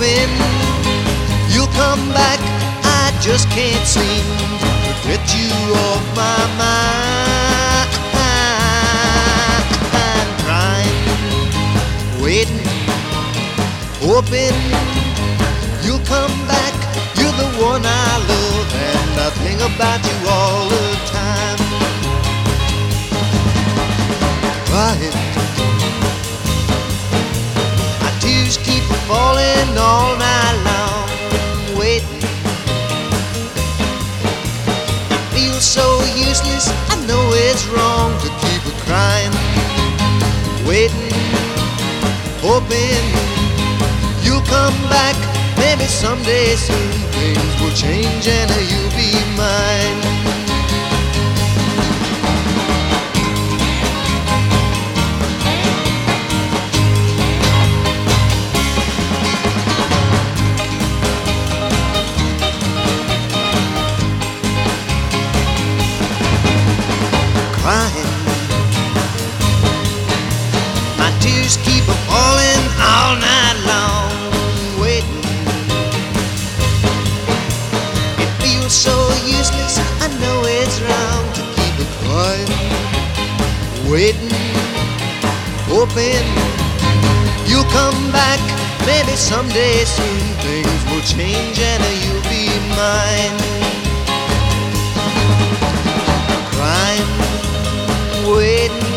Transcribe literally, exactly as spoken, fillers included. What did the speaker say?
hoping you'll come back. I just can't seem to get you off my mind. I'm crying, waiting, hoping you'll come back. You're the one I love, and I think about you all the time. Crying, my tears keep falling all night long. Waiting, it feels so useless. I know it's wrong to keep crying. Waiting, hoping you'll come back. Maybe someday soon things will change and you'll be mine. Crying, my tears keep falling all night long. Waiting, it feels so useless. I know it's wrong to keep it quiet. Waiting, hoping you'll come back. Maybe someday soon things will change and you'll be mine. Crying, waiting,